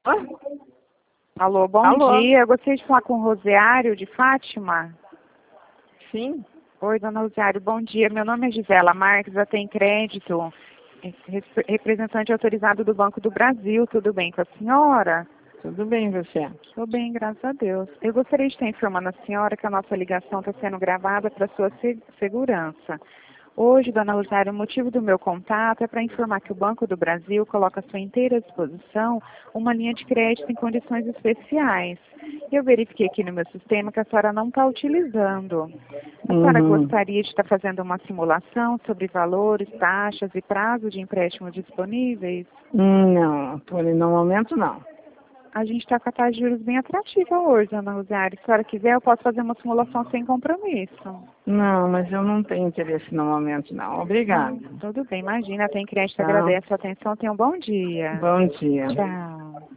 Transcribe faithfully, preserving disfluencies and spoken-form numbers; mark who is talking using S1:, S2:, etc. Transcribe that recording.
S1: Alô, bom
S2: Alô?
S1: dia. Eu gostaria de falar com o Rosiário de Fátima.
S2: Sim.
S1: Oi, dona Rosiário, bom dia. Meu nome é Gisela Marques, eu tenho crédito, representante autorizado do Banco do Brasil. Tudo bem com a senhora?
S2: Tudo bem, você?
S1: Tudo bem, graças a Deus. Eu gostaria de estar informando a senhora que a nossa ligação está sendo gravada para sua se- segurança. Hoje, dona Rosário, o motivo do meu contato é para informar que o Banco do Brasil coloca à sua inteira disposição uma linha de crédito em condições especiais. Eu verifiquei aqui no meu sistema que a senhora não está utilizando. A senhora
S2: Uhum.
S1: gostaria de estar fazendo uma simulação sobre valores, taxas e prazo de empréstimo disponíveis?
S2: Hum, Não, por no momento não.
S1: A gente está com a taxa de juros bem atrativa hoje, dona Rosário. Se a senhora quiser, eu posso fazer uma simulação sem compromisso.
S2: Não, mas eu não tenho interesse no momento não. Obrigada.
S1: Hum, tudo bem, imagina, tem crédito,
S2: Tchau.
S1: agradeço a atenção, tenha um bom dia.
S2: Bom dia.
S1: Tchau.